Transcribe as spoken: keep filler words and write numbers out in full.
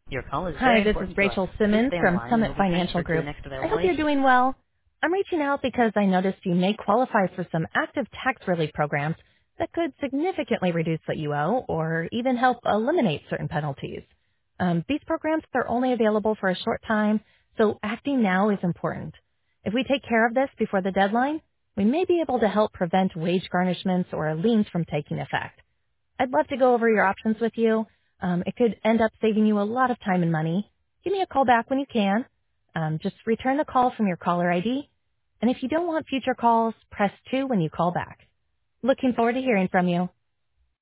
Your call is Hi, very this is important to us. Rachel Please Simmons stay on the from line and Summit you'll be Financial transferred to the Group. next I available hope you're agent. doing well. I'm reaching out because I noticed you may qualify for some active tax relief programs that could significantly reduce what you owe or even help eliminate certain penalties. Um, these programs are only available for a short time, so acting now is important. If we take care of this before the deadline, we may be able to help prevent wage garnishments or liens from taking effect. I'd love to go over your options with you. Um, it could end up saving you a lot of time and money. Give me a call back when you can. Um, just return the call from your caller I D. And if you don't want future calls, press two when you call back. Looking forward to hearing from you.